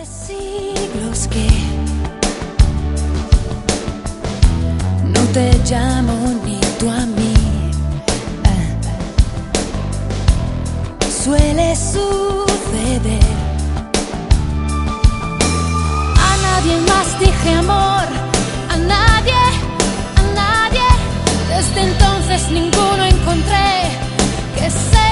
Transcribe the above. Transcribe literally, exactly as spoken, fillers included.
siglos que no te llamo ni tú a mí. Ah. Suele suceder. A nadie más dije amor, a nadie, a nadie. Desde entonces ninguno encontré que se